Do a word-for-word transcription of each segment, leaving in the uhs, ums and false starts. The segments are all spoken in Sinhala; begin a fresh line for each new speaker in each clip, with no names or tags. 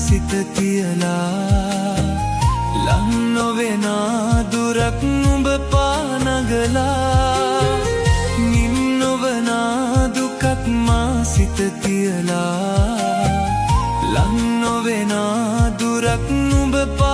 සිත තියලා ලං නොවෙනා දුරක් නුඹ පානගලා නින් නොවනා දුකක් මා සිත තියලා ලං නොවෙනා දුරක් නුඹ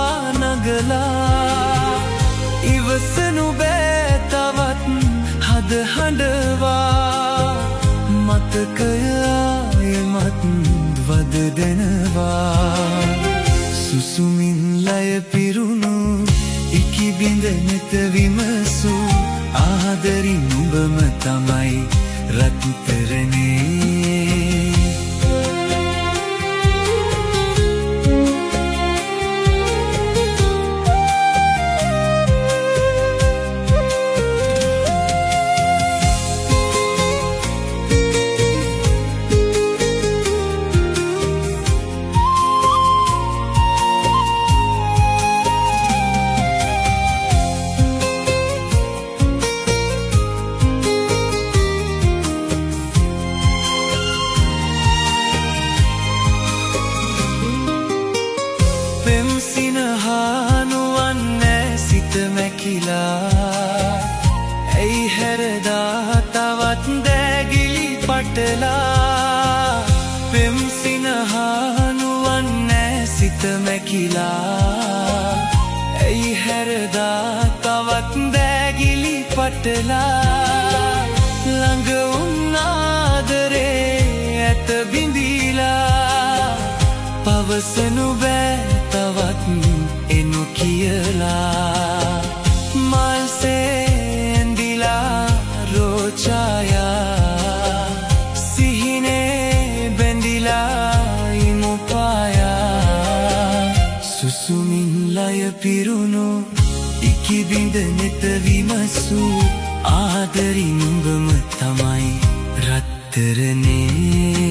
පානගලා ඉවසනු බෑ තවත් හද හඬවා මතකය ආයෙමත් වද දෙනවා සුසුමින් ලය පිරුණු ඉකි බිඳ නැත විමසූ ආදරින් නුඹම තමයි රත්තරනේ ඇයි හැරදා තවත් දෑගිලි පටලා පෙම් සිනහනුවන් නෑ සිත මැකිලා ඇයි හැරදා තවත් දෑගිලි පටලා ළඟ වුන් ආදරේ ඇත බිඳීලා පවසනු බෑ තවත් එනු කියලා මල්සේ ඇඳිලා රෝචායා සිහිනේ බැඳිලා ඉමු පායා සුසුමින් ලය පිරුණු ඉකි බිඳ නැත විමසූ ආදරින් නුඹම තමයි රත්තරනේ